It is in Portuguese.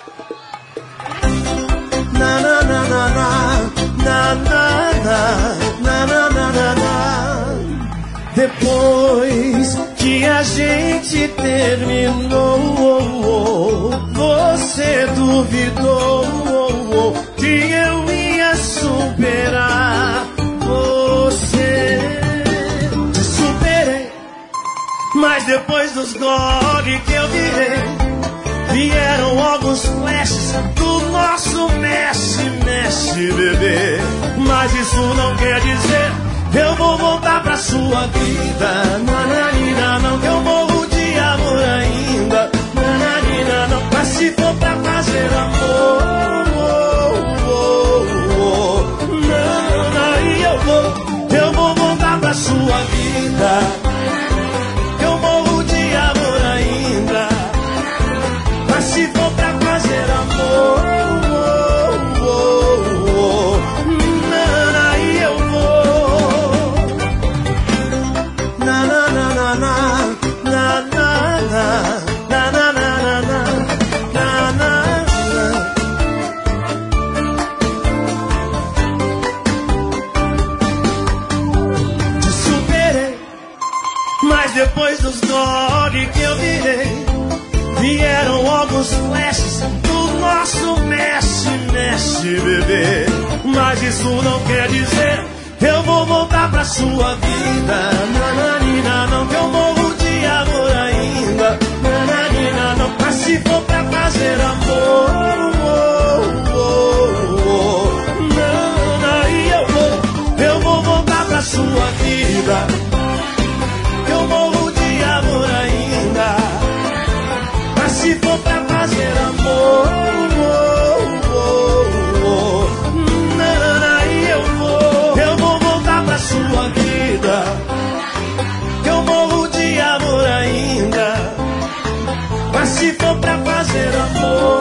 Na na na na na na na na na na na. Depois que a gente terminou, você duvidou que eu ia superar você. Te superei, mas depois dos gole que eu virei, vieram alguns flashes do nosso mexe, mexe, bebê. Mas isso não quer dizer eu vou voltar pra sua vida. Nananina, não, que eu morro de amor ainda. Nananina, não, mas se for pra fazer amor, não, aí eu vou voltar pra sua vida. Que eu morro de amor ainda. Mas se for pra fazer amor, aí eu vou. Na na na na na na na na na na na. Te superei, mas depois dos dog que eu virei, vieram alguns flashes do nosso mexe, mexe, bebê. Mas isso não quer dizer eu vou voltar pra sua vida. Nananina, não, que eu morro de amor ainda. Nananina, não, mas se for pra fazer amor, não, aí eu vou voltar pra sua vida. Que eu morro de amor ainda. Mas se for pra fazer amor, aí eu vou voltar pra sua vida. Que eu morro de amor ainda. Mas se for pra fazer amor,